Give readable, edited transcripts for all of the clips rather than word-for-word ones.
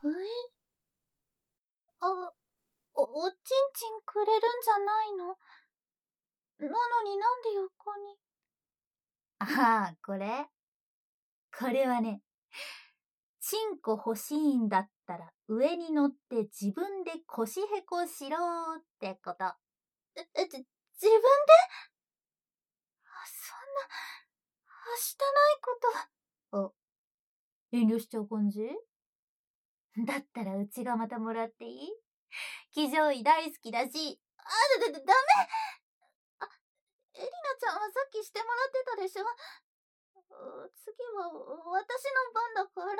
おちんちんくれるんじゃないの？なのになんで横に。 ああ、これはね、チンコ欲しいんだったら上に乗って自分で腰へこしろってこと。 自分で？そんな、はしたないこと。遠慮しちゃう感じ？だったらうちがまたもらっていい？騎乗位大好きだし。 ダメ。エリナちゃんはさっきしてもらってたでしょ。次は私の番だから。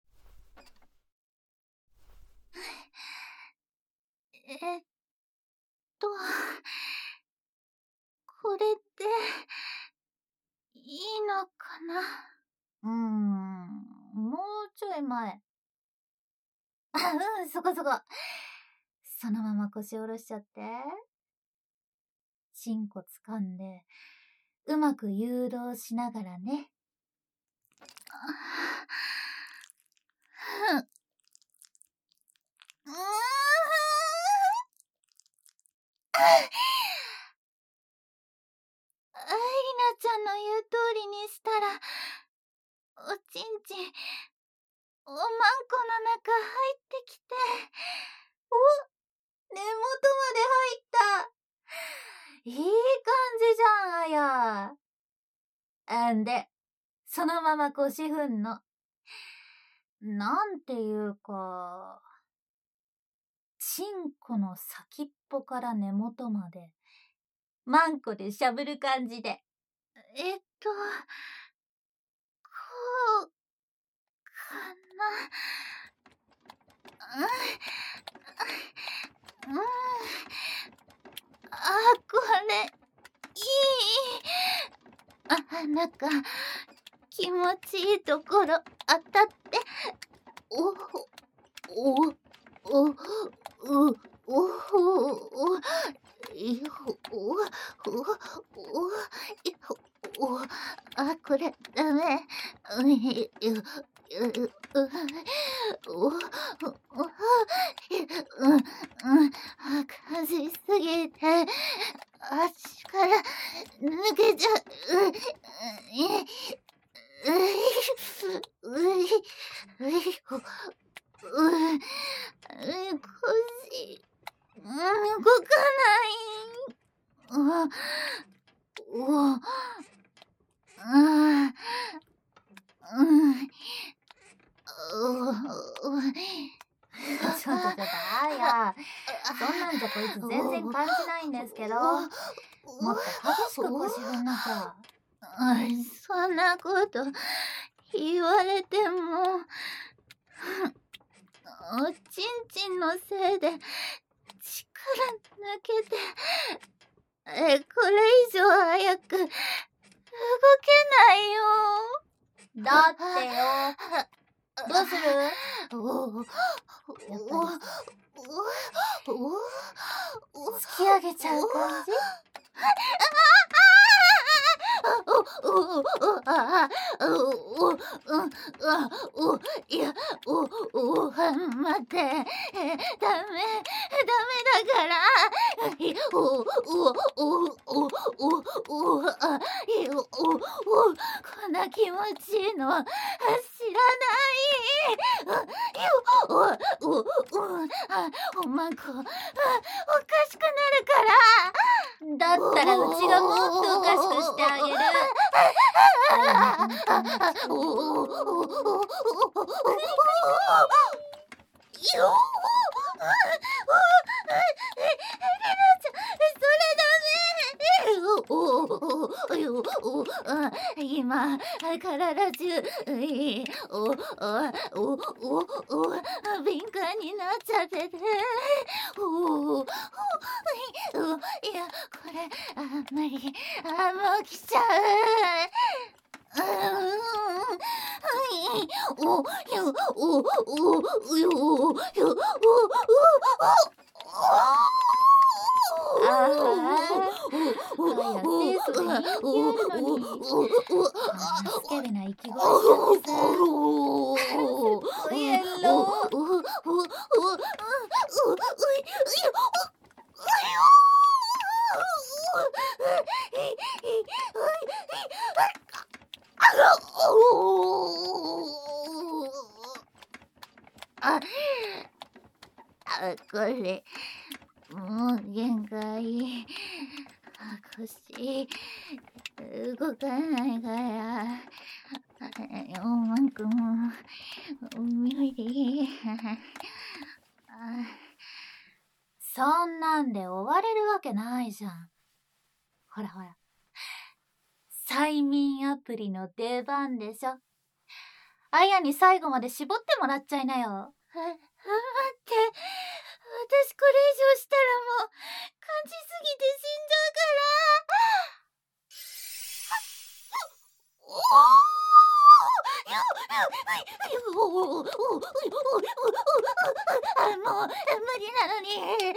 これでいいのかな？ もうちょい前。そこ。そのまま腰下ろしちゃって。チンコ掴んで、うまく誘導しながらね。 エリナちゃんの言う通りにしたら、おちんちん、おまんこの中入ってきて、根元まで入った。 いい感じじゃん、あや。で、そのまま腰ふんの。なんていうか、チンコの先っぽから根元まで、マンコでしゃぶる感じで。 こう、かな。これ、いい。なんか、気持ちいいところ当たって、これダメ。感じすぎて、足から抜けちゃう。腰、動かない。 ちょっと、あや。そんなんじゃこいつ全然感じないんですけど。もっと激しく腰振んなきゃ。 そんなこと言われても、おちんちんのせいで力抜けて、これ以上早く動けないよ。 だってよ。どうする？やっぱり突き上げちゃう感じ？ いや、待って、ダメだから。こんな気持ちいいの知らない。おまんこ、おかしくなるから。 だったらうちがもっとおかしくしてあげる。 今、体中、敏感になっちゃってて。いや、これ、あんまり、もう来ちゃう。 スケベな息声しちゃってさ。 あ、これ、もう限界。腰、動かないから。おまんこも、無理。 そんなんで終われるわけないじゃん。ほらほら。催眠アプリの出番でしょ。あやに最後まで絞ってもらっちゃいなよ。 待って。私これ以上したらもう、感じすぎて死んじゃうから。もう無理なのに。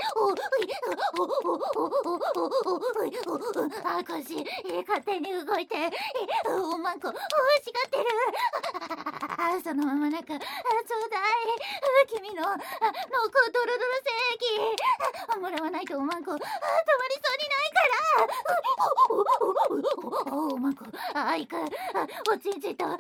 腰勝手に動いて、おまんこ欲しがってる。そのままちょうだい。君の濃厚ドロドロ正義。もらわないとおまんこ止まりそうにないから。おまんこ行く。おちんちんと一緒に。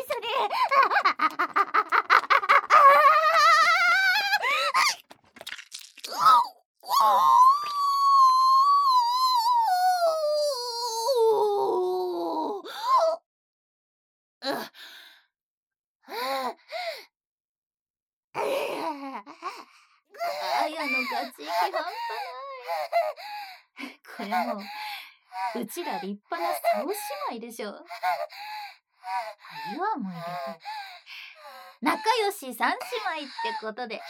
あやのガチ息半端ない。これもう、うちら立派な竿姉妹でしょ。岩も入れて。仲良し三姉妹ってことで。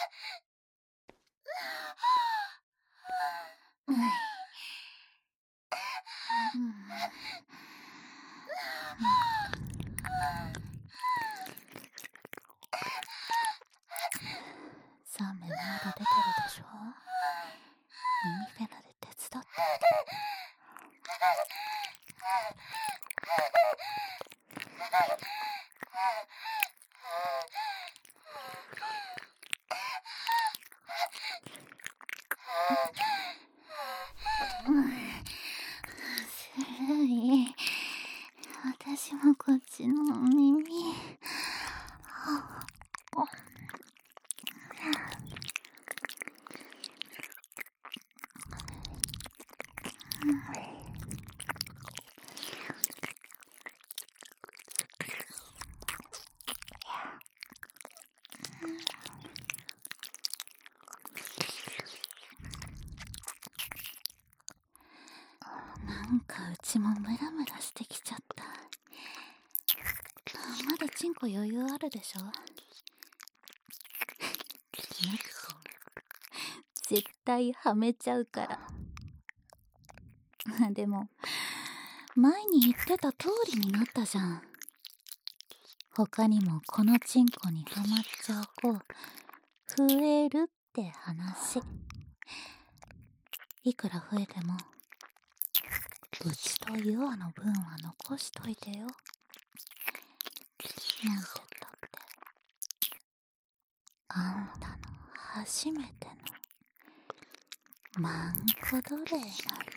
サメまだ出てるでしょ。耳フェラで手伝って。私もこっちの耳。なんかうちもムラムラしてきちゃった。まだチンコ余裕あるでしょ。絶対はめちゃうから。でも前に言ってた通りになったじゃん。他にもこのチンコにはまっちゃう子増えるって話。いくら増えてもうちとユアの分は残しといてよ。なんて言ったってあんたの初めてのマンコ奴隷なんだ。